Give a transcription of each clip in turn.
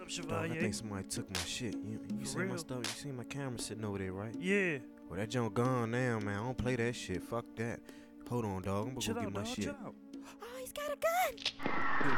up, Dog, Chevalier? I think somebody took my shit. You see real? my stuff? You see my camera sitting over there, right? Yeah. Well, that junk gone now, man. I don't play that shit. Fuck that. Hold on, dog. I'm gonna Chill go out, get my dog. shit. Chill out. Oh, he's got a gun.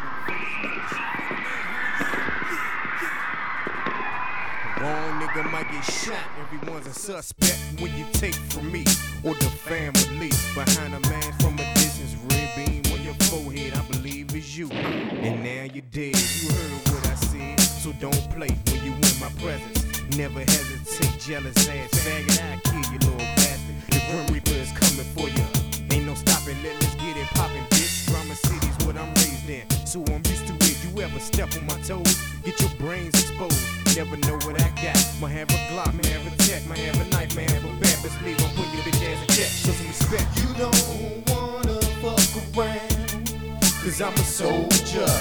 Wrong nigga might get shot. Everyone's a suspect when you take from me or the family. Behind a man from a distance, red beam on your forehead, I believe is you. And now you're dead. You heard what I said, so don't play when you in my presence. Never hesitate, jealous ass faggot. I'll kill you, little bastard. The Grim Reaper is coming for you. Ain't no stopping, let's get it poppin', bitch. Drama City's what I'm raised in, so I'm used to it. You ever step on my toes, get your brains exposed. Never know what I got. Might have a Glock, might have a tech, might have a knife, might have a bat. Best believe I'm putting your bitch ass in check. Show some respect. You don't wanna fuck around, cause I'm a soldier.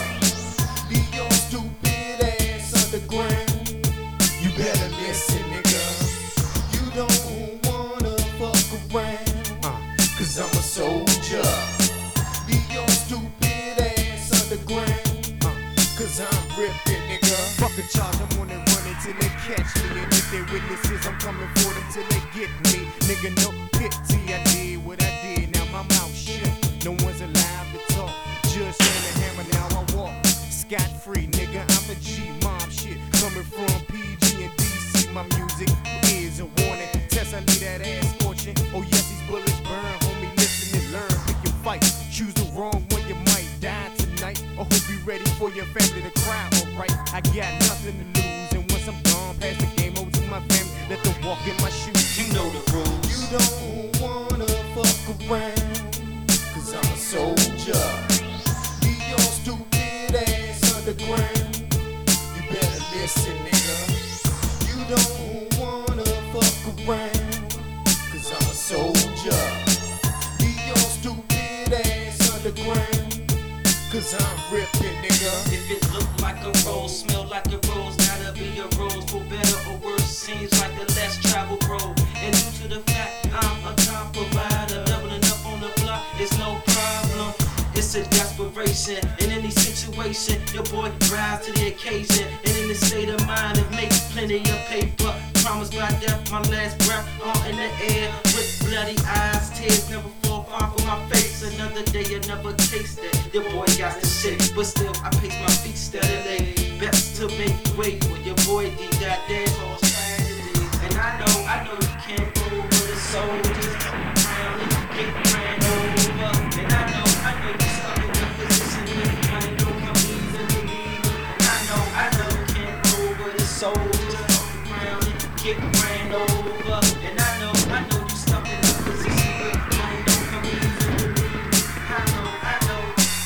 Be your stupid ass underground. You better listen, nigga. You don't wanna fuck around, cause I'm a soldier. Be your stupid ass underground, cause I'm ripping, nigga. Fuck a charge, I'm on it running till they catch me. And if they witnesses, I'm coming for them till they get me. Nigga, no pity, I did what I did, now my mouth shut. No one's alive to talk, just stand a hammer, now I walk scot-free, nigga, I'm a G, mom shit. Coming from PG and DC, my music is a warning. Test, I leave that ass scorching. Oh yes, these bullets burn, homie, listen and learn. Pick your fight, choose the wrong one, you might die tonight. I hope you ready for your family to cry, alright. I got nothing to lose, and once I'm gone, pass the game over to my family. Let them walk in my shoes. You know the rules. You don't wanna fuck around, cause I'm a soldier. Be your stupid ass underground. You better listen, nigga. You don't wanna fuck around, cause I'm a soldier. Be your stupid ass underground, cause I'm ripping, nigga. If it look like a rose, smell like a rose, gotta be a rose. For better or worse, seems like the less traveled road. And due to the fact I'm a top provider, doubling up on the block, it's no problem. It's a desperation in any situation. Your boy rise to the occasion, and in the state of mind it makes plenty of paper. Promised by death, my last breath on in the air with bloody eyes, tears never fall far from my face. Another day, another taste it. Your boy got the shit, but still I pace my feet steadily. Best to make way for your boy D. Goddamn cause tragedy. And I know you can't go over the soldiers. Round and get ran over. And I know you stuck in the position when money don't come easy to me. And I know you can't go over the soldiers. Round and get ran over. And I know you stuck in the position when money don't come easy to me. I know.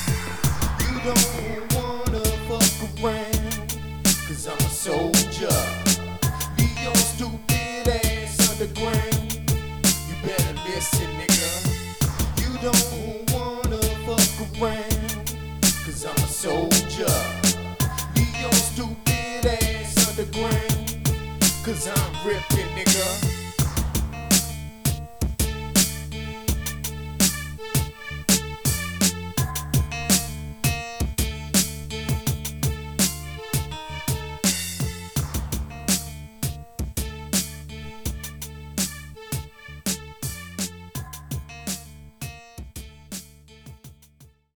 You don't wanna fuck around, cause I'm a soldier. Be your stupid ass underground. You better listen, nigga. You don't wanna fuck around, cause I'm a soldier. Be your stupid ass underground, cause I'm ripping, nigga.